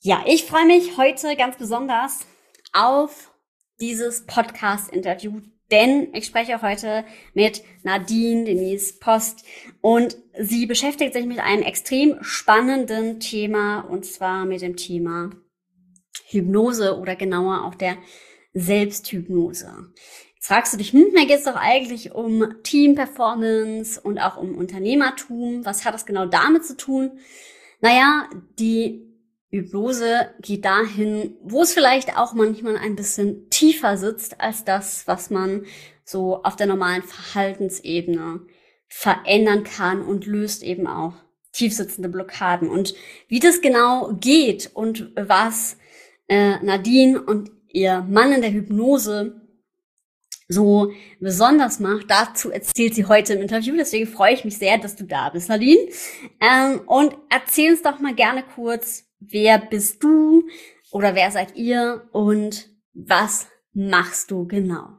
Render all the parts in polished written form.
Ja, ich freue mich heute ganz besonders auf dieses Podcast-Interview, denn ich spreche heute mit Nadine Denise Post und sie beschäftigt sich mit einem extrem spannenden Thema, und zwar mit dem Thema Hypnose oder genauer auch der Selbsthypnose. Jetzt fragst du dich, da geht es doch eigentlich um Team-Performance und auch um Unternehmertum. Was hat das genau damit zu tun? Naja, die Hypnose geht dahin, wo es vielleicht auch manchmal ein bisschen tiefer sitzt als das, was man so auf der normalen Verhaltensebene verändern kann und löst eben auch tiefsitzende Blockaden. Und wie das genau geht und was Nadine und ihr Mann in der Hypnose so besonders macht, dazu erzählt sie heute im Interview. Deswegen freue ich mich sehr, dass du da bist, Nadine. Und erzähl uns doch mal gerne kurz, wer bist du oder wer seid ihr und was machst du genau?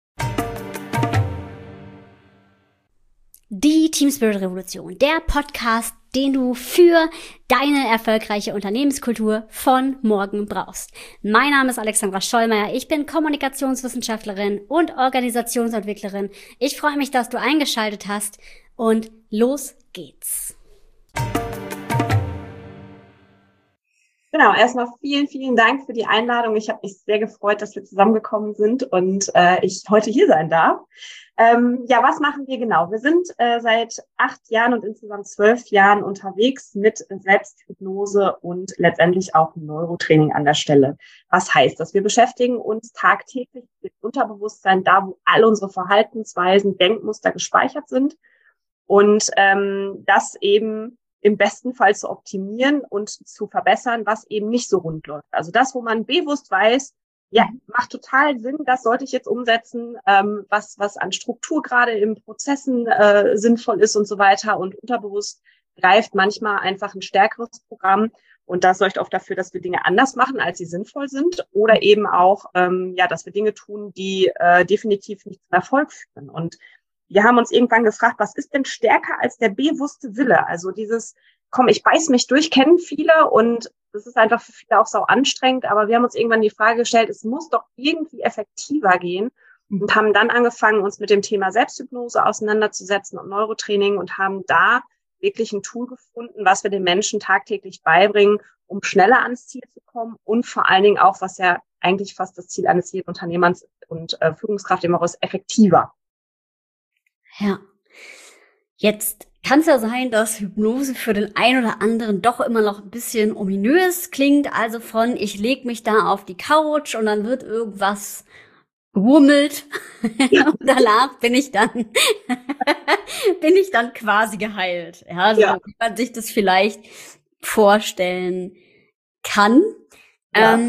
Die Team Spirit Revolution, der Podcast, den du für deine erfolgreiche Unternehmenskultur von morgen brauchst. Mein Name ist Alexandra Schollmeier, ich bin Kommunikationswissenschaftlerin und Organisationsentwicklerin. Ich freue mich, dass du eingeschaltet hast und los geht's. Genau, erstmal vielen Dank für die Einladung. Ich habe mich sehr gefreut, dass wir zusammengekommen sind und ich heute hier sein darf. Was machen wir genau? Wir sind seit 8 Jahren und insgesamt 12 Jahren unterwegs mit Selbsthypnose und letztendlich auch Neurotraining an der Stelle. Was heißt das? Wir beschäftigen uns tagtäglich mit Unterbewusstsein, da wo all unsere Verhaltensweisen, Denkmuster gespeichert sind und das eben im besten Fall zu optimieren und zu verbessern, was eben nicht so rund läuft. Also das, wo man bewusst weiß, ja, macht total Sinn, das sollte ich jetzt umsetzen, was an Struktur gerade in Prozessen sinnvoll ist und so weiter. Und unterbewusst greift manchmal einfach ein stärkeres Programm und das sorgt oft dafür, dass wir Dinge anders machen, als sie sinnvoll sind oder eben auch, dass wir Dinge tun, die definitiv nicht zum Erfolg führen. Und wir haben uns irgendwann gefragt, was ist denn stärker als der bewusste Wille? Also dieses, komm, ich beiß mich durch, kennen viele und das ist einfach für viele auch sau anstrengend. Aber wir haben uns irgendwann die Frage gestellt, es muss doch irgendwie effektiver gehen und haben dann angefangen, uns mit dem Thema Selbsthypnose auseinanderzusetzen und Neurotraining und haben da wirklich ein Tool gefunden, was wir den Menschen tagtäglich beibringen, um schneller ans Ziel zu kommen und vor allen Dingen auch, was ja eigentlich fast das Ziel eines jeden Unternehmers und Führungskraft immer ist, effektiver. Ja, jetzt kann es ja sein, dass Hypnose für den einen oder anderen doch immer noch ein bisschen ominös klingt. Also von, ich leg mich da auf die Couch und dann wird irgendwas gehummelt und danach bin ich dann quasi geheilt. Ja, so wie man sich das vielleicht vorstellen kann. Ja.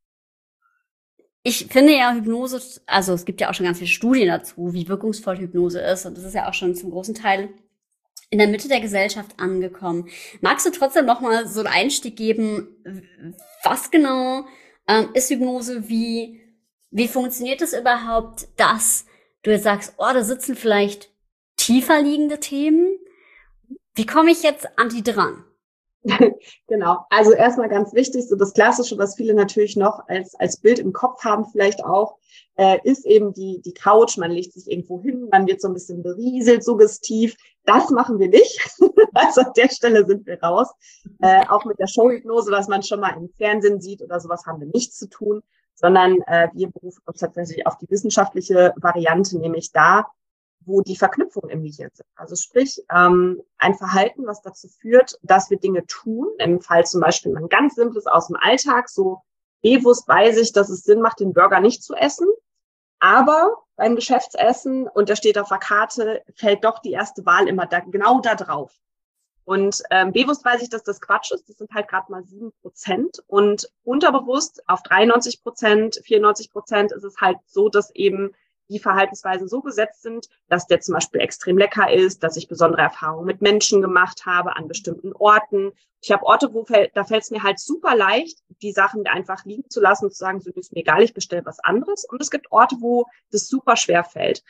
Ich finde ja Hypnose, also es gibt ja auch schon ganz viele Studien dazu, wie wirkungsvoll Hypnose ist. Und das ist ja auch schon zum großen Teil in der Mitte der Gesellschaft angekommen. Magst du trotzdem noch mal so einen Einstieg geben? Was genau ist Hypnose? Wie funktioniert es überhaupt, dass du jetzt sagst, da sitzen vielleicht tiefer liegende Themen? Wie komme ich jetzt an die dran? Genau, also erstmal ganz wichtig, so das Klassische, was viele natürlich noch als Bild im Kopf haben vielleicht auch, ist eben die Couch, man legt sich irgendwo hin, man wird so ein bisschen berieselt, suggestiv. Das machen wir nicht, also an der Stelle sind wir raus. Auch mit der Showhypnose, was man schon mal im Fernsehen sieht oder sowas, haben wir nichts zu tun, sondern wir berufen uns tatsächlich auf die wissenschaftliche Variante, nämlich da, wo die Verknüpfungen im Gehirn sind. Also sprich, ein Verhalten, was dazu führt, dass wir Dinge tun. Im Fall zum Beispiel ein ganz simples aus dem Alltag, so bewusst weiß ich, dass es Sinn macht, den Burger nicht zu essen. Aber beim Geschäftsessen, und der steht auf der Karte, fällt doch die erste Wahl immer genau da drauf. Und bewusst weiß ich, dass das Quatsch ist. Das sind halt gerade mal 7%. Und unterbewusst auf 93%, 94% ist es halt so, dass eben die Verhaltensweisen so gesetzt sind, dass der zum Beispiel extrem lecker ist, dass ich besondere Erfahrungen mit Menschen gemacht habe an bestimmten Orten. Ich habe Orte, da fällt es mir halt super leicht, die Sachen einfach liegen zu lassen und zu sagen, so ist mir egal, ich bestelle was anderes. Und es gibt Orte, wo das super schwer fällt.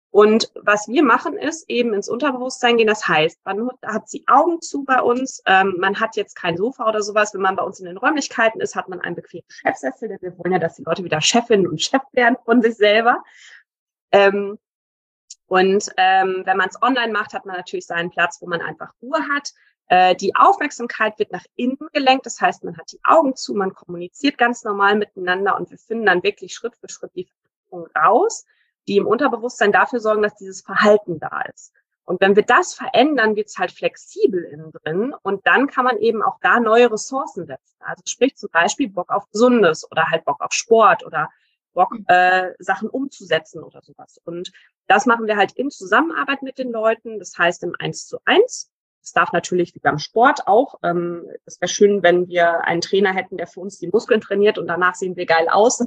Und was wir machen, ist eben ins Unterbewusstsein gehen. Das heißt, man hat die Augen zu bei uns. Man hat jetzt kein Sofa oder sowas. Wenn man bei uns in den Räumlichkeiten ist, hat man einen bequemen Chefsessel, denn wir wollen ja, dass die Leute wieder Chefin und Chef werden von sich selber. Wenn man es online macht, hat man natürlich seinen Platz, wo man einfach Ruhe hat. Die Aufmerksamkeit wird nach innen gelenkt. Das heißt, man hat die Augen zu, man kommuniziert ganz normal miteinander und wir finden dann wirklich Schritt für Schritt die Veränderung raus, die im Unterbewusstsein dafür sorgen, dass dieses Verhalten da ist. Und wenn wir das verändern, wird es halt flexibel innen drin und dann kann man eben auch da neue Ressourcen setzen. Also sprich zum Beispiel Bock auf Gesundes oder halt Bock auf Sport oder Bock, Sachen umzusetzen oder sowas. Und das machen wir halt in Zusammenarbeit mit den Leuten, das heißt im 1:1. Es darf natürlich wie beim Sport auch. Es wäre schön, wenn wir einen Trainer hätten, der für uns die Muskeln trainiert und danach sehen wir geil aus.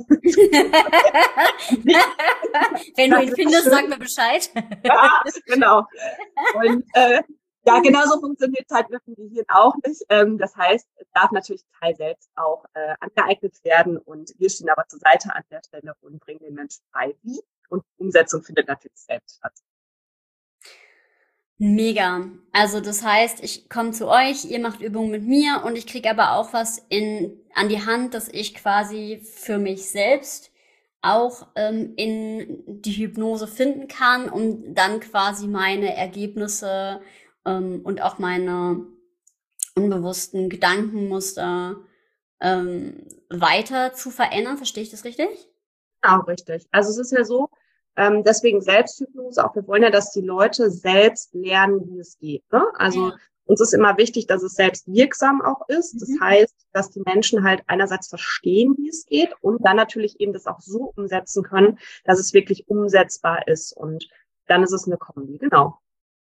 Wenn du ihn findest, sag mir Bescheid. Ja, genau. Und ja, genauso funktioniert es halt mit dem Gehirn auch nicht. Das heißt, es darf natürlich Teil selbst auch angeeignet werden und wir stehen aber zur Seite an der Stelle und bringen den Menschen bei, wie. Und die Umsetzung findet natürlich selbst statt. Mega. Also das heißt, ich komme zu euch, ihr macht Übungen mit mir und ich kriege aber auch was an die Hand, dass ich quasi für mich selbst auch in die Hypnose finden kann, um dann quasi meine Ergebnisse und auch meine unbewussten Gedankenmuster weiter zu verändern. Verstehe ich das richtig? Genau, richtig. Also es ist ja so, deswegen Selbsthypnose, auch wir wollen ja, dass die Leute selbst lernen, wie es geht. Ne? Also uns ist immer wichtig, dass es selbst wirksam auch ist. Das heißt, dass die Menschen halt einerseits verstehen, wie es geht und dann natürlich eben das auch so umsetzen können, dass es wirklich umsetzbar ist. Und dann ist es eine Kombi, genau.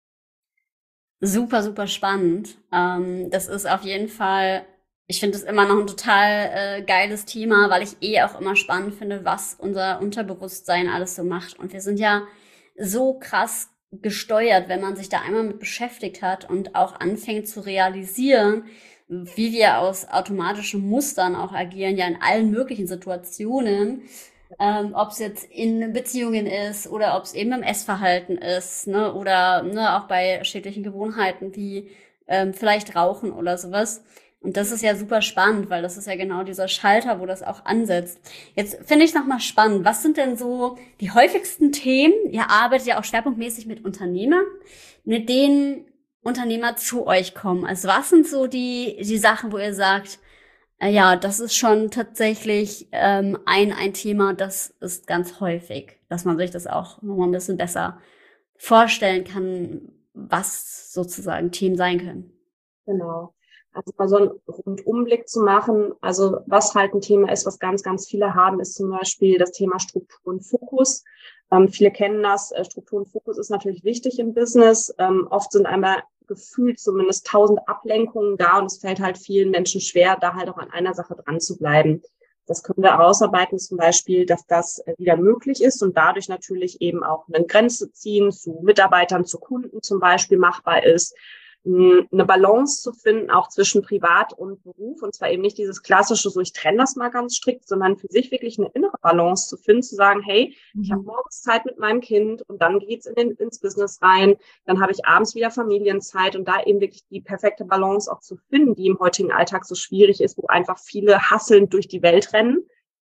Super, super spannend. Das ist auf jeden Fall, ich finde es immer noch ein total geiles Thema, weil ich auch immer spannend finde, was unser Unterbewusstsein alles so macht. Und wir sind ja so krass gesteuert, wenn man sich da einmal mit beschäftigt hat und auch anfängt zu realisieren, wie wir aus automatischen Mustern auch agieren, ja in allen möglichen Situationen. Ob es jetzt in Beziehungen ist oder ob es eben im Essverhalten ist, ne, oder ne, auch bei schädlichen Gewohnheiten wie vielleicht Rauchen oder sowas. Und das ist ja super spannend, weil das ist ja genau dieser Schalter, wo das auch ansetzt. Jetzt finde ich es nochmal spannend. Was sind denn so die häufigsten Themen? Ihr arbeitet ja auch schwerpunktmäßig mit Unternehmern, mit denen Unternehmer zu euch kommen. Also was sind so die Sachen, wo ihr sagt, ja, das ist schon tatsächlich ein Thema, das ist ganz häufig, dass man sich das auch nochmal ein bisschen besser vorstellen kann, was sozusagen Themen sein können. Genau. Also mal so einen Rundumblick zu machen. Also was halt ein Thema ist, was ganz, ganz viele haben, ist zum Beispiel das Thema Struktur und Fokus. Viele kennen das. Struktur und Fokus ist natürlich wichtig im Business. Oft sind einmal gefühlt zumindest 1000 Ablenkungen da und es fällt halt vielen Menschen schwer, da halt auch an einer Sache dran zu bleiben. Das können wir herausarbeiten, zum Beispiel, dass das wieder möglich ist und dadurch natürlich eben auch eine Grenze ziehen zu Mitarbeitern, zu Kunden zum Beispiel machbar ist. Eine Balance zu finden, auch zwischen Privat und Beruf. Und zwar eben nicht dieses klassische, so ich trenne das mal ganz strikt, sondern für sich wirklich eine innere Balance zu finden, zu sagen, hey, ich habe morgens Zeit mit meinem Kind und dann geht's ins Business rein, dann habe ich abends wieder Familienzeit und da eben wirklich die perfekte Balance auch zu finden, die im heutigen Alltag so schwierig ist, wo einfach viele hasselnd durch die Welt rennen.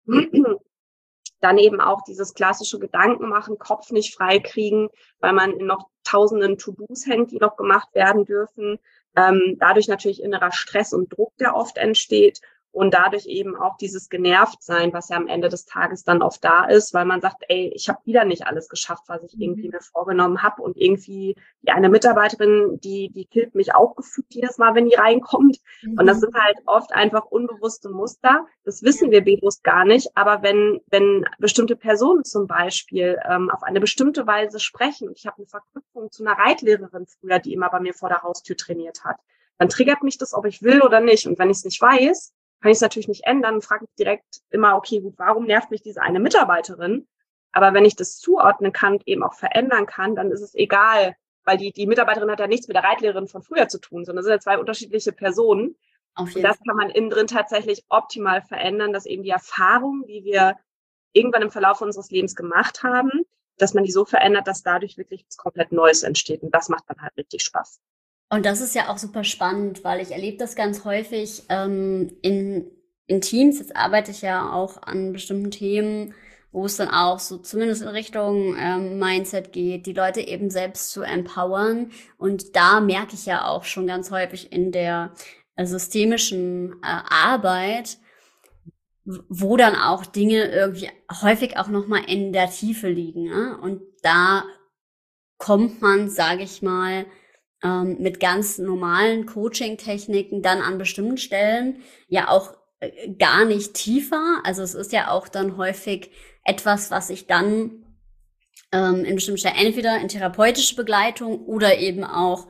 Dann eben auch dieses klassische Gedanken machen, Kopf nicht frei kriegen, weil man in noch tausenden To-Dos hängt, die noch gemacht werden dürfen. Dadurch natürlich innerer Stress und Druck, der oft entsteht. Und dadurch eben auch dieses Genervtsein, was ja am Ende des Tages dann oft da ist, weil man sagt, ey, ich habe wieder nicht alles geschafft, was ich irgendwie mir vorgenommen habe. Und irgendwie die eine Mitarbeiterin, die killt mich auch gefühlt jedes Mal, wenn die reinkommt. Und das sind halt oft einfach unbewusste Muster. Das wissen wir bewusst gar nicht. Aber wenn bestimmte Personen zum Beispiel auf eine bestimmte Weise sprechen, und ich habe eine Verknüpfung zu einer Reitlehrerin früher, die immer bei mir vor der Haustür trainiert hat, dann triggert mich das, ob ich will oder nicht. Und wenn ich es nicht weiß, kann ich es natürlich nicht ändern und frage mich direkt immer, okay, gut, warum nervt mich diese eine Mitarbeiterin? Aber wenn ich das zuordnen kann und eben auch verändern kann, dann ist es egal, weil die Mitarbeiterin hat ja nichts mit der Reitlehrerin von früher zu tun, sondern es sind ja zwei unterschiedliche Personen. Und das kann man innen drin tatsächlich optimal verändern, dass eben die Erfahrung, die wir irgendwann im Verlauf unseres Lebens gemacht haben, dass man die so verändert, dass dadurch wirklich was komplett Neues entsteht. Und das macht dann halt richtig Spaß. Und das ist ja auch super spannend, weil ich erlebe das ganz häufig in Teams. Jetzt arbeite ich ja auch an bestimmten Themen, wo es dann auch so zumindest in Richtung Mindset geht, die Leute eben selbst zu empowern. Und da merke ich ja auch schon ganz häufig in der systemischen Arbeit, wo dann auch Dinge irgendwie häufig auch nochmal in der Tiefe liegen. Ne? Und da kommt man, sage ich mal, mit ganz normalen Coaching-Techniken dann an bestimmten Stellen ja auch gar nicht tiefer. Also es ist ja auch dann häufig etwas, was ich dann in bestimmten Stellen entweder in therapeutische Begleitung oder eben auch,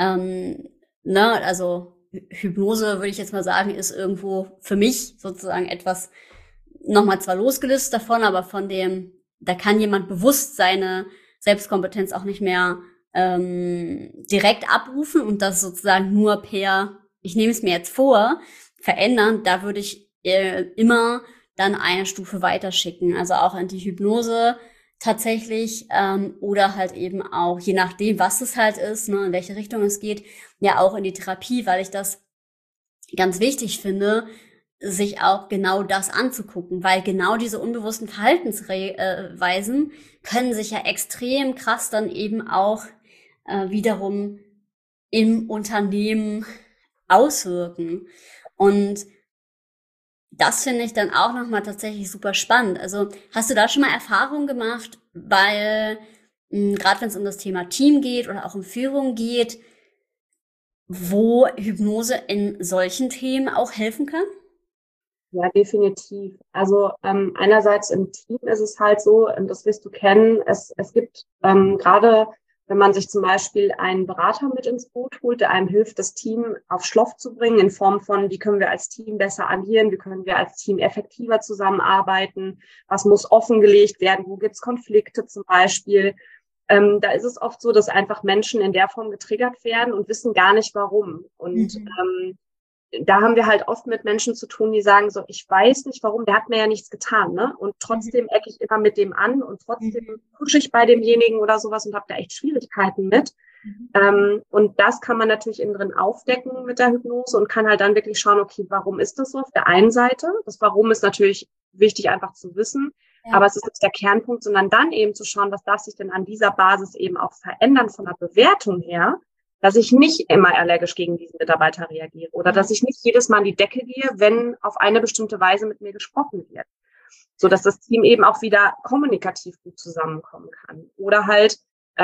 also Hypnose, würde ich jetzt mal sagen, ist irgendwo für mich sozusagen etwas nochmal zwar losgelöst davon, aber von dem, da kann jemand bewusst seine Selbstkompetenz auch nicht mehr direkt abrufen und das sozusagen nur per, ich nehme es mir jetzt vor, verändern, da würde ich immer dann eine Stufe weiterschicken. Also auch in die Hypnose tatsächlich oder halt eben auch, je nachdem, was es halt ist, ne, in welche Richtung es geht, ja auch in die Therapie, weil ich das ganz wichtig finde, sich auch genau das anzugucken, weil genau diese unbewussten Verhaltensweisen können sich ja extrem krass dann eben auch wiederum im Unternehmen auswirken. Und das finde ich dann auch nochmal tatsächlich super spannend. Also hast du da schon mal Erfahrungen gemacht, weil gerade wenn es um das Thema Team geht oder auch um Führung geht, wo Hypnose in solchen Themen auch helfen kann? Ja, definitiv. Also einerseits im Team ist es halt so, das wirst du kennen, es gibt gerade, wenn man sich zum Beispiel einen Berater mit ins Boot holt, der einem hilft, das Team auf Schloff zu bringen, in Form von, wie können wir als Team besser agieren, wie können wir als Team effektiver zusammenarbeiten, was muss offengelegt werden, wo gibt's Konflikte zum Beispiel. Da ist es oft so, dass einfach Menschen in der Form getriggert werden und wissen gar nicht warum. Und da haben wir halt oft mit Menschen zu tun, die sagen so, ich weiß nicht warum, der hat mir ja nichts getan, ne? Und trotzdem ecke ich immer mit dem an und trotzdem pushe ich bei demjenigen oder sowas und habe da echt Schwierigkeiten mit. Und das kann man natürlich innen drin aufdecken mit der Hypnose und kann halt dann wirklich schauen, okay, warum ist das so auf der einen Seite? Das Warum ist natürlich wichtig einfach zu wissen, aber es ist nicht der Kernpunkt, sondern dann eben zu schauen, was darf sich denn an dieser Basis eben auch verändern von der Bewertung her, dass ich nicht immer allergisch gegen diesen Mitarbeiter reagiere oder dass ich nicht jedes Mal an die Decke gehe, wenn auf eine bestimmte Weise mit mir gesprochen wird, so dass das Team eben auch wieder kommunikativ gut zusammenkommen kann oder halt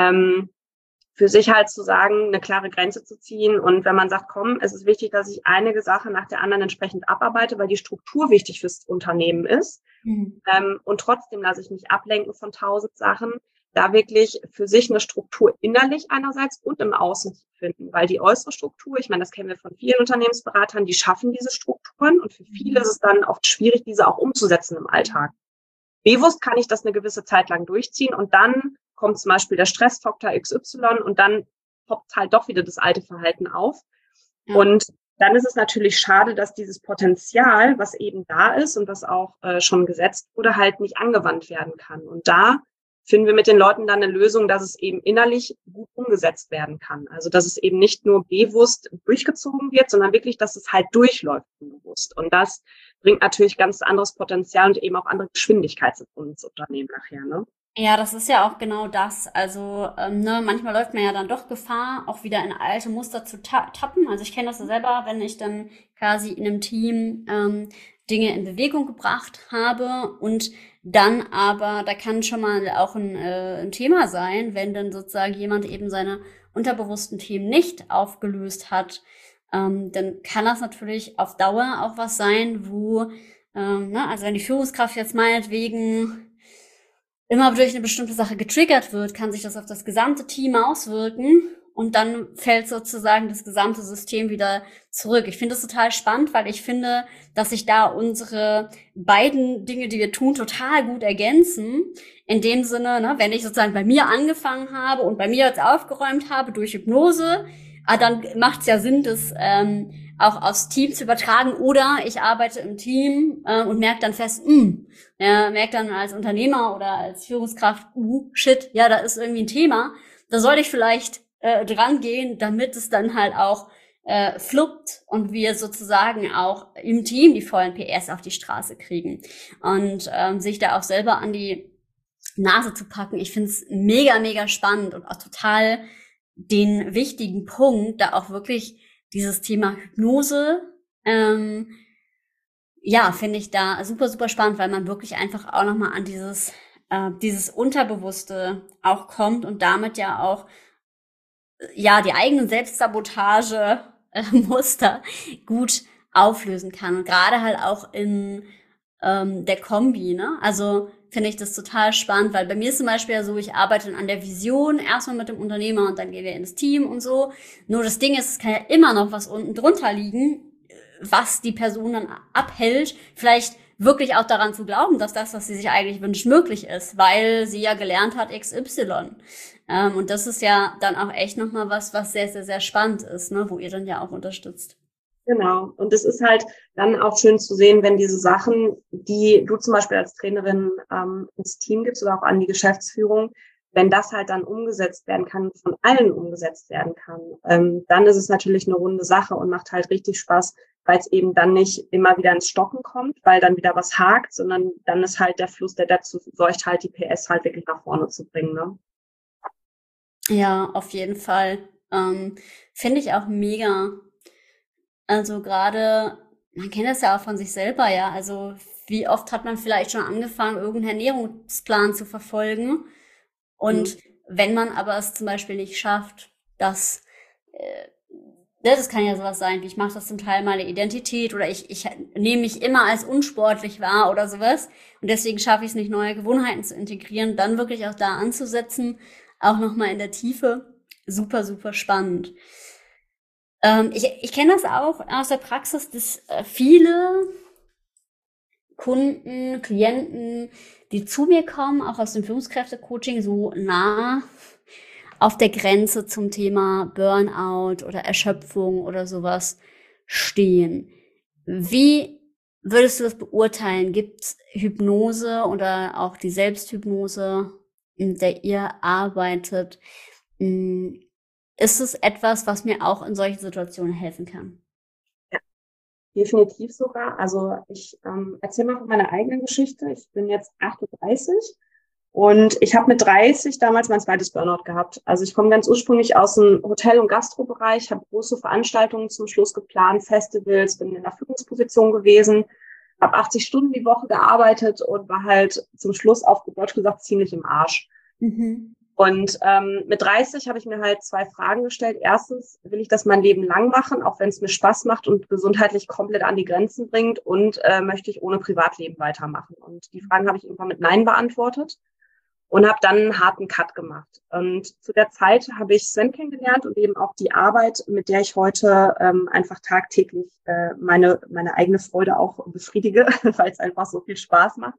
für sich halt zu sagen, eine klare Grenze zu ziehen und wenn man sagt, komm, es ist wichtig, dass ich einige Sache nach der anderen entsprechend abarbeite, weil die Struktur wichtig fürs Unternehmen ist und trotzdem lasse ich mich ablenken von 1000 Sachen, da wirklich für sich eine Struktur innerlich einerseits und im Außen zu finden. Weil die äußere Struktur, ich meine, das kennen wir von vielen Unternehmensberatern, die schaffen diese Strukturen und für viele ist es dann oft schwierig, diese auch umzusetzen im Alltag. Bewusst kann ich das eine gewisse Zeit lang durchziehen und dann kommt zum Beispiel der Stressfaktor XY und dann poppt halt doch wieder das alte Verhalten auf. Ja. Und dann ist es natürlich schade, dass dieses Potenzial, was eben da ist und was auch schon gesetzt wurde, halt nicht angewandt werden kann. Und da finden wir mit den Leuten dann eine Lösung, dass es eben innerlich gut umgesetzt werden kann. Also dass es eben nicht nur bewusst durchgezogen wird, sondern wirklich, dass es halt durchläuft bewusst. Und das bringt natürlich ganz anderes Potenzial und eben auch andere Geschwindigkeit ins Unternehmen nachher, ne? Ja, das ist ja auch genau das. Also manchmal läuft man ja dann doch Gefahr, auch wieder in alte Muster zu tappen. Also ich kenne das ja selber, wenn ich dann quasi in einem Team Dinge in Bewegung gebracht habe und dann aber, da kann schon mal auch ein Thema sein, wenn dann sozusagen jemand eben seine unterbewussten Themen nicht aufgelöst hat, dann kann das natürlich auf Dauer auch was sein, wo, also wenn die Führungskraft jetzt meinetwegen immer durch eine bestimmte Sache getriggert wird, kann sich das auf das gesamte Team auswirken und dann fällt sozusagen das gesamte System wieder zurück. Ich finde das total spannend, weil ich finde, dass sich da unsere beiden Dinge, die wir tun, total gut ergänzen. In dem Sinne, wenn ich sozusagen bei mir angefangen habe und bei mir jetzt aufgeräumt habe durch Hypnose, dann macht es ja Sinn, das auch aufs Team zu übertragen. Oder ich arbeite im Team und merke dann fest, merke dann als Unternehmer oder als Führungskraft, shit, ja, da ist irgendwie ein Thema. Da sollte ich vielleicht dran gehen, damit es dann halt auch fluppt und wir sozusagen auch im Team die vollen PS auf die Straße kriegen. Und sich da auch selber an die Nase zu packen. Ich finde es mega, mega spannend und auch total den wichtigen Punkt, da auch wirklich dieses Thema Hypnose, finde ich da super, super spannend, weil man wirklich einfach auch nochmal an dieses Unterbewusste auch kommt und damit ja auch die eigenen Selbstsabotage Muster gut auflösen kann. Und gerade halt auch in der Kombi, ne? Also finde ich das total spannend, weil bei mir ist zum Beispiel ja so, ich arbeite dann an der Vision erstmal mit dem Unternehmer und dann gehen wir ins Team und so. Nur das Ding ist, es kann ja immer noch was unten drunter liegen, was die Person dann abhält, vielleicht wirklich auch daran zu glauben, dass das, was sie sich eigentlich wünscht, möglich ist, weil sie ja gelernt hat XY. Und das ist ja dann auch echt nochmal was sehr, sehr, sehr spannend ist, ne, wo ihr dann ja auch unterstützt. Genau. Und es ist halt dann auch schön zu sehen, wenn diese Sachen, die du zum Beispiel als Trainerin ins Team gibst oder auch an die Geschäftsführung, wenn das halt dann umgesetzt werden kann, von allen umgesetzt werden kann, dann ist es natürlich eine runde Sache und macht halt richtig Spaß, weil es eben dann nicht immer wieder ins Stocken kommt, weil dann wieder was hakt, sondern dann ist halt der Fluss, der dazu sorgt, halt die PS halt wirklich nach vorne zu bringen, ne? Ja, auf jeden Fall. Finde ich auch mega. Also gerade, man kennt das ja auch von sich selber, ja. Also wie oft hat man vielleicht schon angefangen, irgendeinen Ernährungsplan zu verfolgen? Und wenn man aber es zum Beispiel nicht schafft, das kann ja sowas sein, wie ich mache das zum Teil meine Identität oder ich nehme mich immer als unsportlich wahr oder sowas und deswegen schaffe ich es nicht, neue Gewohnheiten zu integrieren, dann wirklich auch da anzusetzen, auch nochmal in der Tiefe, super, super spannend. Ich kenne das auch aus der Praxis, dass viele Kunden, Klienten, die zu mir kommen, auch aus dem Führungskräfte-Coaching, so nah auf der Grenze zum Thema Burnout oder Erschöpfung oder sowas stehen. Wie würdest du das beurteilen? Gibt es Hypnose oder auch die Selbsthypnose, in der ihr arbeitet? Ist es etwas, was mir auch in solchen Situationen helfen kann? Ja, definitiv sogar. Also ich erzähle mal von meiner eigenen Geschichte. Ich bin jetzt 38 und ich habe mit 30 damals mein zweites Burnout gehabt. Also ich komme ganz ursprünglich aus dem Hotel- und Gastrobereich, habe große Veranstaltungen zum Schluss geplant, Festivals, bin in der Führungsposition gewesen, habe 80 Stunden die Woche gearbeitet und war halt zum Schluss auf gut Deutsch gesagt ziemlich im Arsch. Mhm. Und mit 30 habe ich mir halt zwei Fragen gestellt. Erstens, will ich das mein Leben lang machen, auch wenn es mir Spaß macht und gesundheitlich komplett an die Grenzen bringt? Und möchte ich ohne Privatleben weitermachen? Und die Fragen habe ich irgendwann mit Nein beantwortet und habe dann einen harten Cut gemacht. Und zu der Zeit habe ich Sven kennengelernt und eben auch die Arbeit, mit der ich heute einfach tagtäglich meine eigene Freude auch befriedige, weil es einfach so viel Spaß macht.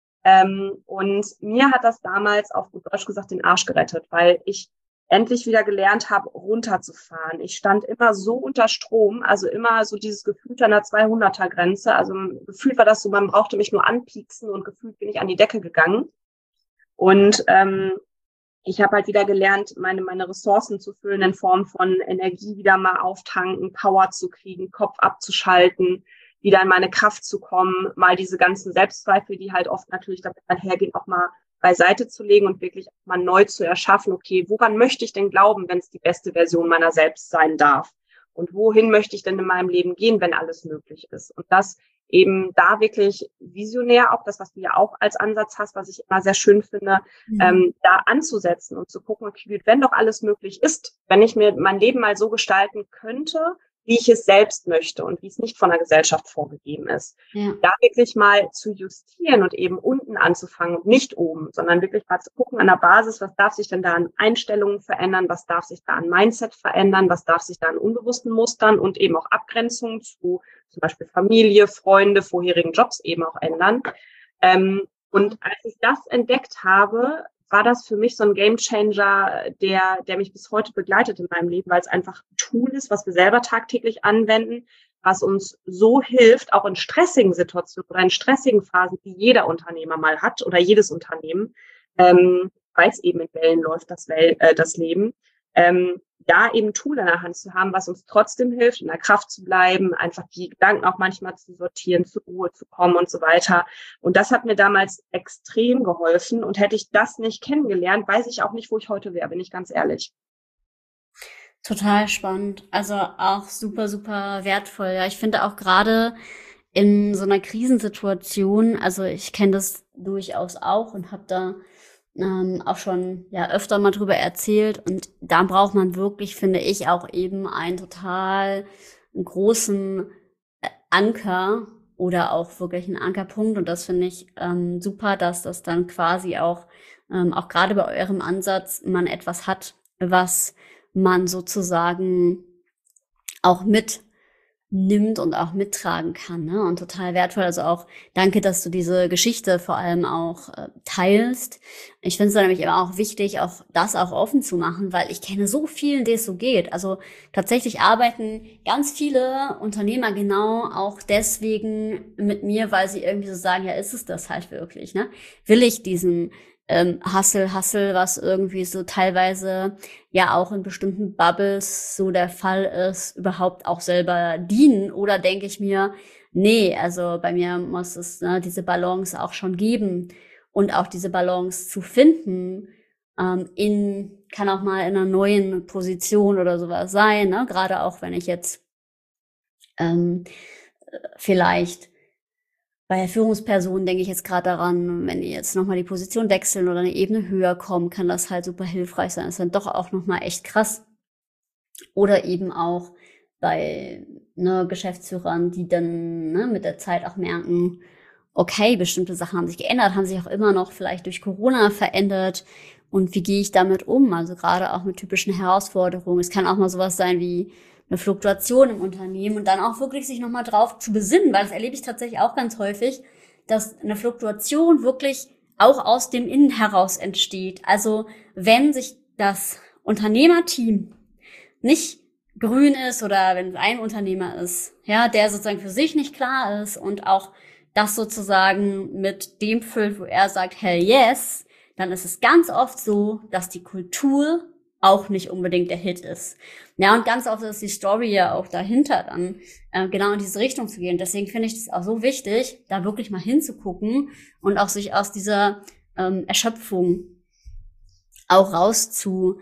Und mir hat das damals auf gut Deutsch gesagt den Arsch gerettet, weil ich endlich wieder gelernt habe, runterzufahren. Ich stand immer so unter Strom, also immer so dieses Gefühl an der 200er-Grenze. Also gefühlt war das so, man brauchte mich nur anpieksen und gefühlt bin ich an die Decke gegangen. Und ich habe halt wieder gelernt, meine Ressourcen zu füllen in Form von Energie wieder mal auftanken, Power zu kriegen, Kopf abzuschalten, wieder in meine Kraft zu kommen, mal diese ganzen Selbstzweifel, die halt oft natürlich damit einhergehen, auch mal beiseite zu legen und wirklich mal neu zu erschaffen, okay, woran möchte ich denn glauben, wenn es die beste Version meiner selbst sein darf? Und wohin möchte ich denn in meinem Leben gehen, wenn alles möglich ist? Und das eben da wirklich visionär, auch das, was du ja auch als Ansatz hast, was ich immer sehr schön finde, da anzusetzen und zu gucken, okay, wenn doch alles möglich ist, wenn ich mir mein Leben mal so gestalten könnte, wie ich es selbst möchte und wie es nicht von der Gesellschaft vorgegeben ist. Ja. Da wirklich mal zu justieren und eben unten anzufangen und nicht oben, sondern wirklich mal zu gucken an der Basis, was darf sich denn da an Einstellungen verändern, was darf sich da an Mindset verändern, was darf sich da an unbewussten Mustern und eben auch Abgrenzungen zu zum Beispiel Familie, Freunde, vorherigen Jobs eben auch ändern. Und als ich das entdeckt habe, war das für mich so ein Gamechanger, der mich bis heute begleitet in meinem Leben, weil es einfach ein Tool ist, was wir selber tagtäglich anwenden, was uns so hilft, auch in stressigen Situationen oder in stressigen Phasen, die jeder Unternehmer mal hat oder jedes Unternehmen, weil es eben in Wellen läuft, das Leben, da eben ein Tool in der Hand zu haben, was uns trotzdem hilft, in der Kraft zu bleiben, einfach die Gedanken auch manchmal zu sortieren, zur Ruhe zu kommen und so weiter. Und das hat mir damals extrem geholfen. Und hätte ich das nicht kennengelernt, weiß ich auch nicht, wo ich heute wäre, bin ich ganz ehrlich. Total spannend. Also auch super, super wertvoll. Ja, ich finde auch gerade in so einer Krisensituation, also ich kenne das durchaus auch und habe da auch schon ja öfter mal drüber erzählt. Und da braucht man wirklich, finde ich, auch eben einen total großen Anker oder auch wirklich einen Ankerpunkt. Und das finde ich super, dass das dann quasi auch gerade bei eurem Ansatz man etwas hat, was man sozusagen auch mitnimmt und auch mittragen kann, ne? Und total wertvoll. Also auch danke, dass du diese Geschichte vor allem auch teilst. Ich finde es dann nämlich immer auch wichtig, auch das auch offen zu machen, weil ich kenne so vielen, denen es so geht. Also tatsächlich arbeiten ganz viele Unternehmer genau auch deswegen mit mir, weil sie irgendwie so sagen, ja, ist es das halt wirklich, ne? Will ich diesen Hustle, was irgendwie so teilweise ja auch in bestimmten Bubbles so der Fall ist, überhaupt auch selber dienen? Oder denke ich mir, nee, also bei mir muss es diese Balance auch schon geben und auch diese Balance zu finden, kann auch mal in einer neuen Position oder sowas sein, ne? Gerade auch wenn ich jetzt vielleicht bei Führungspersonen denke ich jetzt gerade daran, wenn die jetzt nochmal die Position wechseln oder eine Ebene höher kommen, kann das halt super hilfreich sein. Das ist dann doch auch nochmal echt krass. Oder eben auch bei Geschäftsführern, die dann mit der Zeit auch merken, okay, bestimmte Sachen haben sich geändert, haben sich auch immer noch vielleicht durch Corona verändert. Und wie gehe ich damit um? Also gerade auch mit typischen Herausforderungen. Es kann auch mal sowas sein wie eine Fluktuation im Unternehmen und dann auch wirklich sich nochmal drauf zu besinnen, weil das erlebe ich tatsächlich auch ganz häufig, dass eine Fluktuation wirklich auch aus dem Innen heraus entsteht. Also wenn sich das Unternehmerteam nicht grün ist oder wenn es ein Unternehmer ist, ja, der sozusagen für sich nicht klar ist und auch das sozusagen mit dem füllt, wo er sagt, hell yes, dann ist es ganz oft so, dass die Kultur auch nicht unbedingt der Hit ist. Ja, und ganz oft ist die Story ja auch dahinter dann genau in diese Richtung zu gehen. Deswegen finde ich das auch so wichtig, da wirklich mal hinzugucken und auch sich aus dieser Erschöpfung auch rauszuziehen.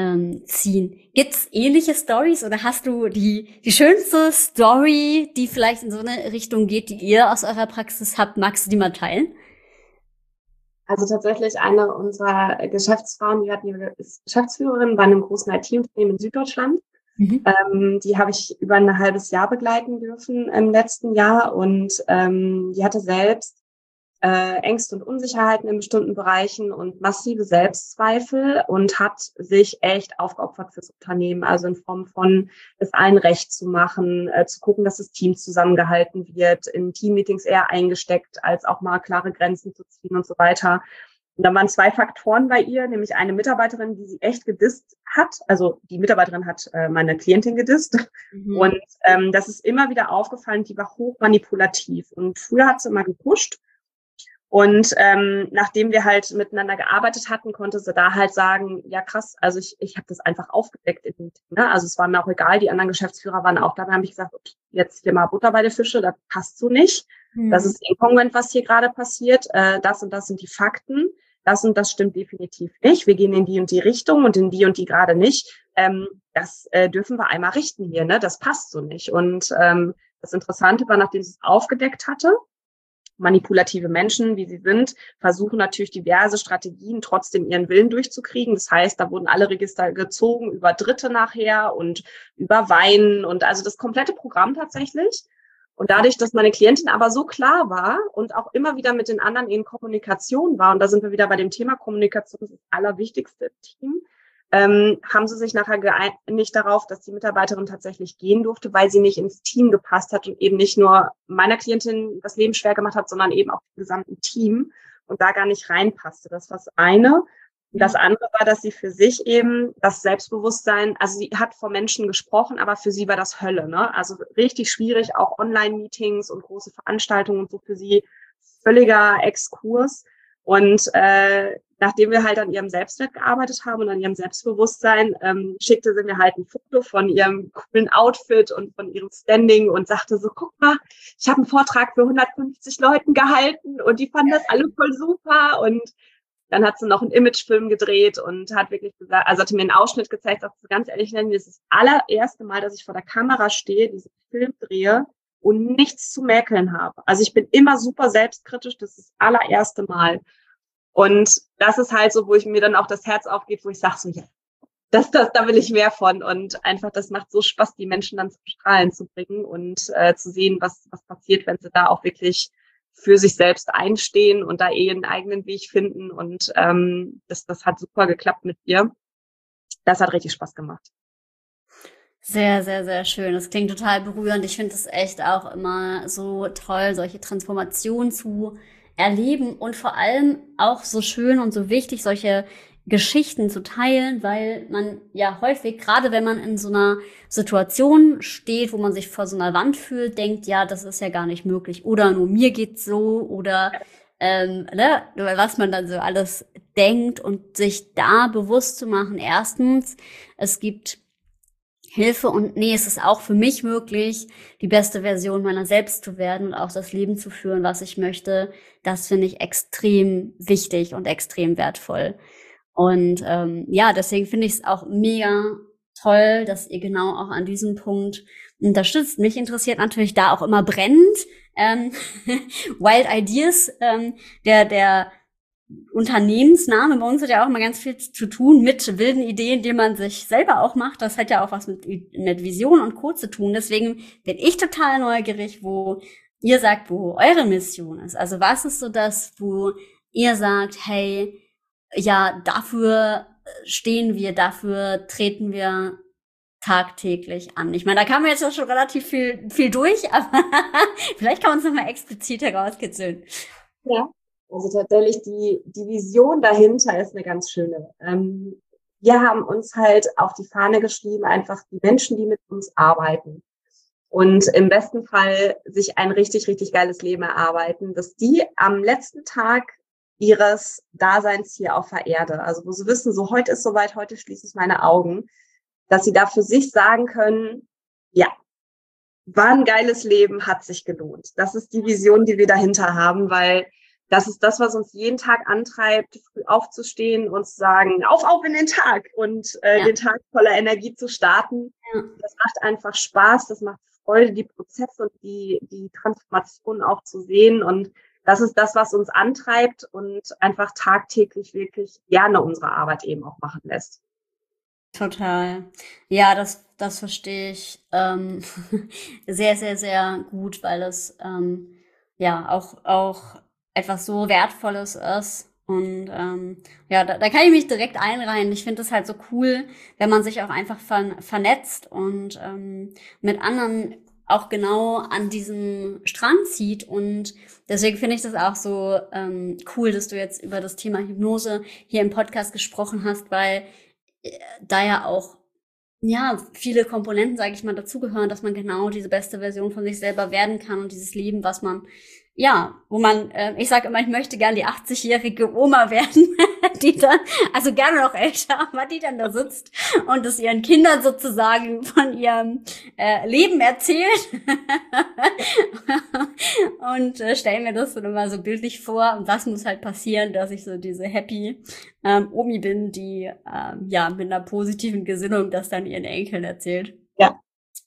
Gibt's ähnliche Stories oder hast du die schönste Story, die vielleicht in so eine Richtung geht, die ihr aus eurer Praxis habt? Magst du die mal teilen? Also tatsächlich eine unserer Geschäftsfrauen, ist Geschäftsführerin bei einem großen IT-Unternehmen in Süddeutschland. Die habe ich über ein halbes Jahr begleiten dürfen im letzten Jahr und die hatte selbst Ängste und Unsicherheiten in bestimmten Bereichen und massive Selbstzweifel und hat sich echt aufgeopfert fürs Unternehmen, also in Form von es allen recht zu machen, zu gucken, dass das Team zusammengehalten wird, in Teammeetings eher eingesteckt, als auch mal klare Grenzen zu ziehen und so weiter. Und da waren 2 Faktoren bei ihr, nämlich eine Mitarbeiterin, die sie echt gedisst hat. Also die Mitarbeiterin hat meine Klientin gedisst. Mhm. Und das ist immer wieder aufgefallen, die war hoch manipulativ. Und früher hat sie immer gepusht. Und nachdem wir halt miteinander gearbeitet hatten, konnte sie da halt sagen, ja krass, also ich habe das einfach aufgedeckt. Ne? Also es war mir auch egal, die anderen Geschäftsführer waren auch da. Dann habe ich gesagt, okay, jetzt hier mal Butter bei den Fische, das passt so nicht. Das ist inkongruent, was hier gerade passiert. Das und das sind die Fakten. Das und das stimmt definitiv nicht. Wir gehen in die und die Richtung und in die gerade nicht. Das dürfen wir einmal richten hier, ne? Das passt so nicht. Und das Interessante war, nachdem sie es aufgedeckt hatte, manipulative Menschen, wie sie sind, versuchen natürlich diverse Strategien, trotzdem ihren Willen durchzukriegen. Das heißt, da wurden alle Register gezogen über Dritte nachher und über Wein und also das komplette Programm tatsächlich. Und dadurch, dass meine Klientin aber so klar war und auch immer wieder mit den anderen in Kommunikation war, und da sind wir wieder bei dem Thema Kommunikation, das ist das Allerwichtigste im Team, haben sie sich nachher geeinigt darauf, dass die Mitarbeiterin tatsächlich gehen durfte, weil sie nicht ins Team gepasst hat und eben nicht nur meiner Klientin das Leben schwer gemacht hat, sondern eben auch dem gesamten Team und da gar nicht reinpasste. Das war das eine. Das andere war, dass sie für sich eben das Selbstbewusstsein, also sie hat vor Menschen gesprochen, aber für sie war das Hölle, ne? Also richtig schwierig, auch Online-Meetings und große Veranstaltungen und so für sie völliger Exkurs. Und nachdem wir halt an ihrem Selbstwert gearbeitet haben und an ihrem Selbstbewusstsein, schickte sie mir halt ein Foto von ihrem coolen Outfit und von ihrem Standing und sagte so, guck mal, ich habe einen Vortrag für 150 Leuten gehalten und die fanden das alle voll super. Und dann hat sie noch einen Imagefilm gedreht und hat wirklich gesagt, also hatte mir einen Ausschnitt gezeigt, sagt sie ganz ehrlich, Nanny, das ist das allererste Mal, dass ich vor der Kamera stehe, diesen Film drehe und nichts zu mäkeln habe. Also ich bin immer super selbstkritisch, das ist das allererste Mal. Und das ist halt so, wo ich mir dann auch das Herz aufgeht, wo ich sage so, ja, da will ich mehr von. Und einfach, das macht so Spaß, die Menschen dann zum Strahlen zu bringen und zu sehen, was passiert, wenn sie da auch wirklich für sich selbst einstehen und da ihren eigenen Weg finden. Und das hat super geklappt mit ihr. Das hat richtig Spaß gemacht. Sehr, sehr, sehr schön. Das klingt total berührend. Ich finde es echt auch immer so toll, solche Transformationen zu erleben und vor allem auch so schön und so wichtig, solche Geschichten zu teilen, weil man ja häufig, gerade wenn man in so einer Situation steht, wo man sich vor so einer Wand fühlt, denkt, ja, das ist ja gar nicht möglich oder nur mir geht's so oder ne, was man dann so alles denkt und sich da bewusst zu machen. Erstens, es gibt Hilfe und nee, es ist auch für mich möglich, die beste Version meiner selbst zu werden und auch das Leben zu führen, was ich möchte. Das finde ich extrem wichtig und extrem wertvoll. Und ja, deswegen finde ich es auch mega toll, dass ihr genau auch an diesem Punkt unterstützt. Mich interessiert natürlich da auch immer brennend Wild Ideas, der Unternehmensname. Bei uns hat ja auch immer ganz viel zu tun mit wilden Ideen, die man sich selber auch macht. Das hat ja auch was mit Vision und Co. zu tun. Deswegen bin ich total neugierig, wo ihr sagt, wo eure Mission ist. Also was ist so das, wo ihr sagt, hey, ja, dafür stehen wir, dafür treten wir tagtäglich an. Ich meine, da kam jetzt ja schon relativ viel durch, aber vielleicht kann man es nochmal explizit herauskitzeln. Ja. Also tatsächlich die Vision dahinter ist eine ganz schöne. Wir haben uns halt auf die Fahne geschrieben, einfach die Menschen, die mit uns arbeiten und im besten Fall sich ein richtig, richtig geiles Leben erarbeiten, dass die am letzten Tag ihres Daseins hier auf der Erde, also wo sie wissen, so heute ist soweit, heute schließe ich meine Augen, dass sie da für sich sagen können, ja, war ein geiles Leben, hat sich gelohnt. Das ist die Vision, die wir dahinter haben, weil das ist das, was uns jeden Tag antreibt, früh aufzustehen und zu sagen, auf in den Tag und den Tag voller Energie zu starten. Ja. Das macht einfach Spaß, das macht Freude, die Prozesse und die Transformation auch zu sehen. Und das ist das, was uns antreibt und einfach tagtäglich wirklich gerne unsere Arbeit eben auch machen lässt. Total. Ja, das verstehe ich sehr, sehr, sehr gut, weil es ja auch etwas so Wertvolles ist. Und ja, da kann ich mich direkt einreihen. Ich finde es halt so cool, wenn man sich auch einfach vernetzt und mit anderen auch genau an diesem Strang zieht. Und deswegen finde ich das auch so cool, dass du jetzt über das Thema Hypnose hier im Podcast gesprochen hast, weil da ja auch ja viele Komponenten, sage ich mal, dazugehören, dass man genau diese beste Version von sich selber werden kann und dieses Leben, was man ja, wo man, ich sage immer, ich möchte gern die 80-jährige Oma werden, die dann, also gerne noch älter, aber die dann da sitzt und es ihren Kindern sozusagen von ihrem Leben erzählt. Und stelle mir das dann immer so bildlich vor. Und was muss halt passieren, dass ich so diese happy Omi bin, die ja mit einer positiven Gesinnung das dann ihren Enkeln erzählt. Ja.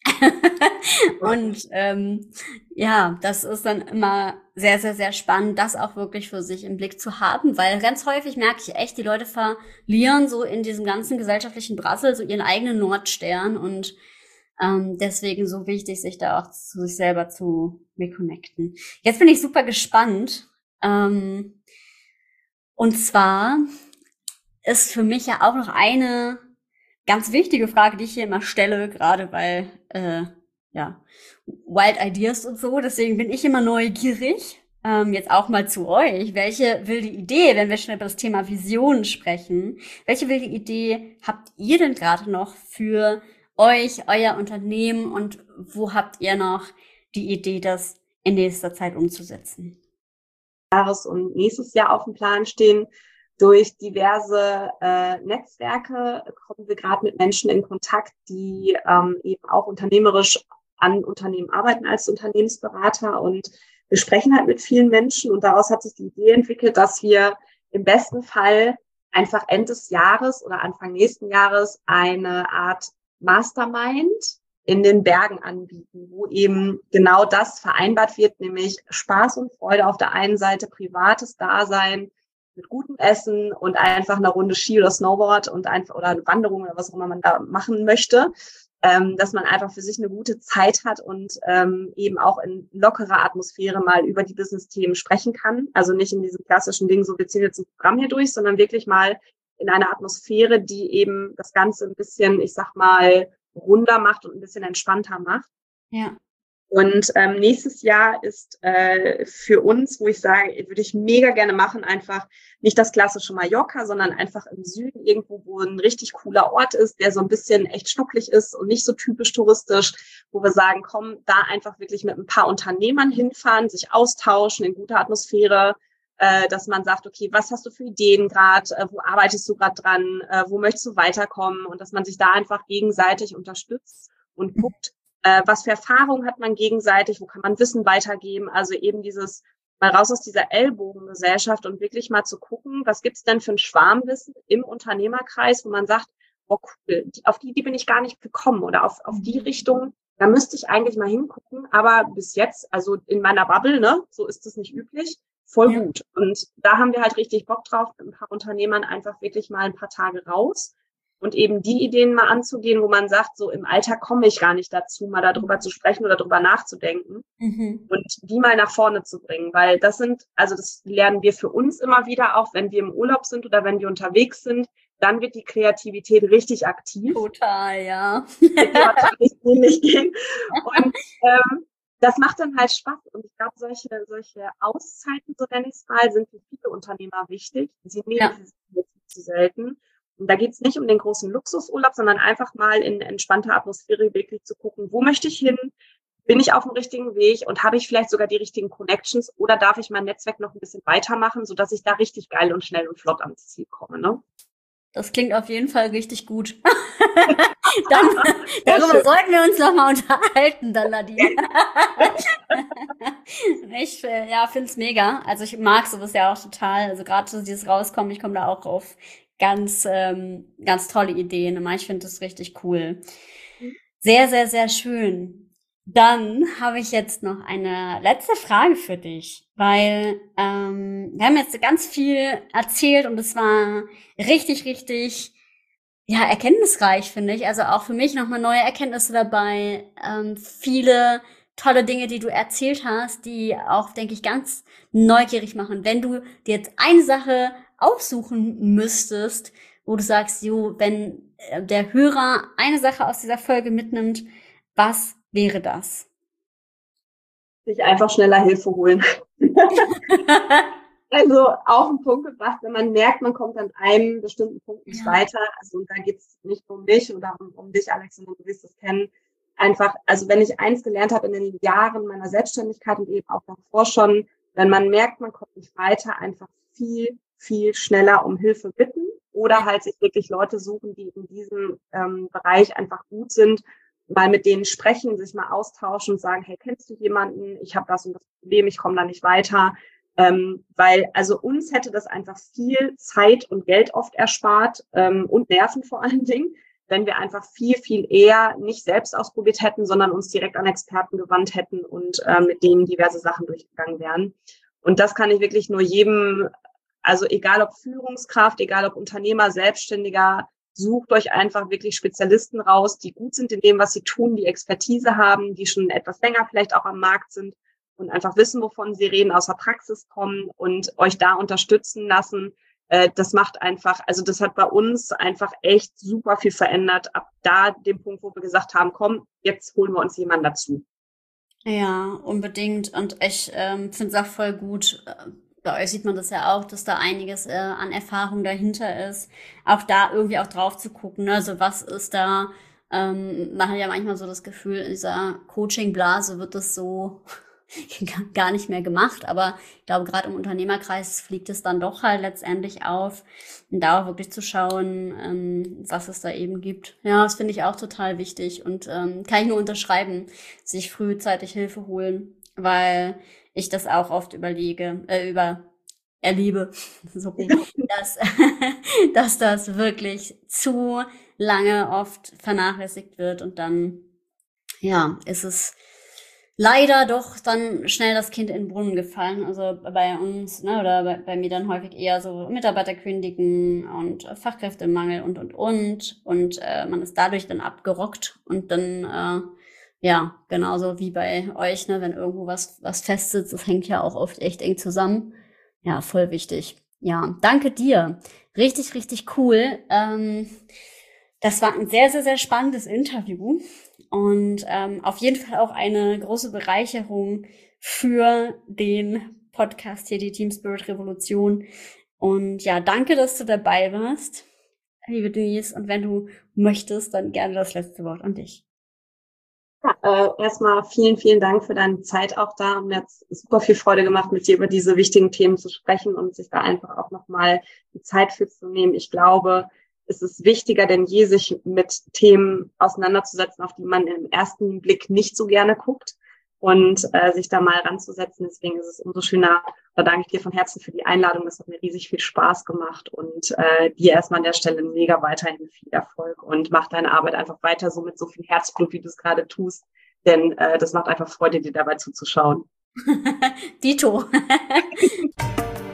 Und ja, das ist dann immer sehr, sehr, sehr spannend, das auch wirklich für sich im Blick zu haben, weil ganz häufig merke ich echt, die Leute verlieren so in diesem ganzen gesellschaftlichen Brassel so ihren eigenen Nordstern und deswegen so wichtig, sich da auch zu sich selber zu reconnecten. Jetzt bin ich super gespannt. Und zwar ist für mich ja auch noch eine ganz wichtige Frage, die ich hier immer stelle, gerade bei ja, Wild Ideas und so. Deswegen bin ich immer neugierig. jetzt auch mal zu euch. Welche wilde Idee, wenn wir schon über das Thema Vision sprechen, welche wilde Idee habt ihr denn gerade noch für euch, euer Unternehmen und wo habt ihr noch die Idee, das in nächster Zeit umzusetzen? Jahres und nächstes Jahr auf dem Plan stehen. Durch diverse Netzwerke kommen wir gerade mit Menschen in Kontakt, die eben auch unternehmerisch an Unternehmen arbeiten als Unternehmensberater. Und wir sprechen halt mit vielen Menschen und daraus hat sich die Idee entwickelt, dass wir im besten Fall einfach Ende des Jahres oder Anfang nächsten Jahres eine Art Mastermind in den Bergen anbieten, wo eben genau das vereinbart wird, nämlich Spaß und Freude auf der einen Seite, privates Dasein mit gutem Essen und einfach eine Runde Ski oder Snowboard und einfach oder eine Wanderung oder was auch immer man da machen möchte, dass man einfach für sich eine gute Zeit hat und eben auch in lockerer Atmosphäre mal über die Business-Themen sprechen kann. Also nicht in diesem klassischen Ding, so wir ziehen jetzt ein Programm hier durch, sondern wirklich mal in einer Atmosphäre, die eben das Ganze ein bisschen, ich sag mal, runder macht und ein bisschen entspannter macht. Ja. Und nächstes Jahr ist für uns, wo ich sage, würde ich mega gerne machen, einfach nicht das klassische Mallorca, sondern einfach im Süden irgendwo, wo ein richtig cooler Ort ist, der so ein bisschen echt schnucklig ist und nicht so typisch touristisch, wo wir sagen, komm, da einfach wirklich mit ein paar Unternehmern hinfahren, sich austauschen in guter Atmosphäre, dass man sagt, okay, was hast du für Ideen gerade, wo arbeitest du gerade dran, wo möchtest du weiterkommen und dass man sich da einfach gegenseitig unterstützt und guckt, was für Erfahrungen hat man gegenseitig, wo kann man Wissen weitergeben, also eben dieses mal raus aus dieser Ellbogengesellschaft und wirklich mal zu gucken, was gibt's denn für ein Schwarmwissen im Unternehmerkreis, wo man sagt, oh cool, auf die bin ich gar nicht gekommen oder auf die Richtung, da müsste ich eigentlich mal hingucken, aber bis jetzt, also in meiner Bubble, ne, so ist es nicht üblich, voll gut. Und da haben wir halt richtig Bock drauf, mit ein paar Unternehmern einfach wirklich mal ein paar Tage raus und eben die Ideen mal anzugehen, wo man sagt, so im Alltag komme ich gar nicht dazu, mal darüber zu sprechen oder darüber nachzudenken und die mal nach vorne zu bringen, weil das sind, also das lernen wir für uns immer wieder, auch wenn wir im Urlaub sind oder wenn wir unterwegs sind, dann wird die Kreativität richtig aktiv. Total, ja. Wird dir wahrscheinlich ähnlich gehen. Und das macht dann halt Spaß. Und ich glaube, solche Auszeiten, so nenne ich es mal, sind für viele Unternehmer wichtig. Sie nehmen sie zu selten. Und da geht es nicht um den großen Luxusurlaub, sondern einfach mal in entspannter Atmosphäre wirklich zu gucken, wo möchte ich hin? Bin ich auf dem richtigen Weg und habe ich vielleicht sogar die richtigen Connections oder darf ich mein Netzwerk noch ein bisschen weitermachen, sodass ich da richtig geil und schnell und flott ans Ziel komme, ne? Das klingt auf jeden Fall richtig gut. Dann, darüber sollten wir uns noch mal unterhalten, dann Nadine. Ich finde es mega. Also ich mag sowas ja auch total. Also gerade so dieses Rauskommen, ich komme da auch auf ganz tolle Ideen. Ich finde das richtig cool. Sehr, sehr, sehr schön. Dann habe ich jetzt noch eine letzte Frage für dich, weil wir haben jetzt ganz viel erzählt und es war richtig, richtig erkenntnisreich, finde ich. Also auch für mich nochmal neue Erkenntnisse dabei. Viele tolle Dinge, die du erzählt hast, die auch, denke ich, ganz neugierig machen. Wenn du dir jetzt eine Sache aussuchen müsstest, wo du sagst, jo, wenn der Hörer eine Sache aus dieser Folge mitnimmt, was wäre das? Sich einfach schneller Hilfe holen. Also auf den Punkt gebracht, wenn man merkt, man kommt an einem bestimmten Punkt nicht weiter. Also und da geht's nicht nur um mich oder um dich, Alex, sondern du wirst es kennen. Einfach, also wenn ich eins gelernt habe in den Jahren meiner Selbstständigkeit und eben auch davor schon, wenn man merkt, man kommt nicht weiter, einfach viel, viel schneller um Hilfe bitten oder halt sich wirklich Leute suchen, die in diesem Bereich einfach gut sind, mal mit denen sprechen, sich mal austauschen und sagen, hey, kennst du jemanden? Ich habe das und das Problem, ich komme da nicht weiter. Weil also uns hätte das einfach viel Zeit und Geld oft erspart und Nerven vor allen Dingen, wenn wir einfach viel, viel eher nicht selbst ausprobiert hätten, sondern uns direkt an Experten gewandt hätten und mit denen diverse Sachen durchgegangen wären. Und das kann ich wirklich nur jedem, also egal ob Führungskraft, egal ob Unternehmer, Selbstständiger, sucht euch einfach wirklich Spezialisten raus, die gut sind in dem, was sie tun, die Expertise haben, die schon etwas länger vielleicht auch am Markt sind und einfach wissen, wovon sie reden, aus der Praxis kommen und euch da unterstützen lassen. Das macht einfach, also das hat bei uns einfach echt super viel verändert. Ab da dem Punkt, wo wir gesagt haben, komm, jetzt holen wir uns jemanden dazu. Ja, unbedingt. Und ich finde es auch voll gut. Bei euch sieht man das ja auch, dass da einiges an Erfahrung dahinter ist. Auch da irgendwie auch drauf zu gucken. Ne? Also was ist da? Man hat ja manchmal so das Gefühl, in dieser Coaching-Blase wird das so gar nicht mehr gemacht. Aber ich glaube, gerade im Unternehmerkreis fliegt es dann doch halt letztendlich auf. Und da auch wirklich zu schauen, was es da eben gibt. Ja, das finde ich auch total wichtig und kann ich nur unterschreiben, sich frühzeitig Hilfe holen, weil ich das auch oft erlebe, so rum, dass, dass das wirklich zu lange oft vernachlässigt wird und dann, ja, ist es leider doch dann schnell das Kind in den Brunnen gefallen. Also bei uns, ne, oder bei mir dann häufig eher so Mitarbeiter kündigen und Fachkräftemangel und man ist dadurch dann abgerockt und dann ja, genauso wie bei euch, ne, wenn irgendwo was festsitzt, das hängt ja auch oft echt eng zusammen. Ja, voll wichtig. Ja, danke dir. Richtig, richtig cool. Das war ein sehr, sehr, sehr spannendes Interview und auf jeden Fall auch eine große Bereicherung für den Podcast hier, die Team Spirit Revolution. Und ja, danke, dass du dabei warst, liebe Denise. Und wenn du möchtest, dann gerne das letzte Wort an dich. Ja, erstmal vielen, vielen Dank für deine Zeit auch da. Und mir hat super viel Freude gemacht, mit dir über diese wichtigen Themen zu sprechen und sich da einfach auch nochmal die Zeit für zu nehmen. Ich glaube, es ist wichtiger denn je, sich mit Themen auseinanderzusetzen, auf die man im ersten Blick nicht so gerne guckt und sich da mal ranzusetzen. Deswegen ist es umso schöner. Da danke ich dir von Herzen für die Einladung. Das hat mir riesig viel Spaß gemacht und dir erstmal an der Stelle mega weiterhin viel Erfolg und mach deine Arbeit einfach weiter so mit so viel Herzblut, wie du es gerade tust. Denn das macht einfach Freude, dir dabei zuzuschauen. Dito.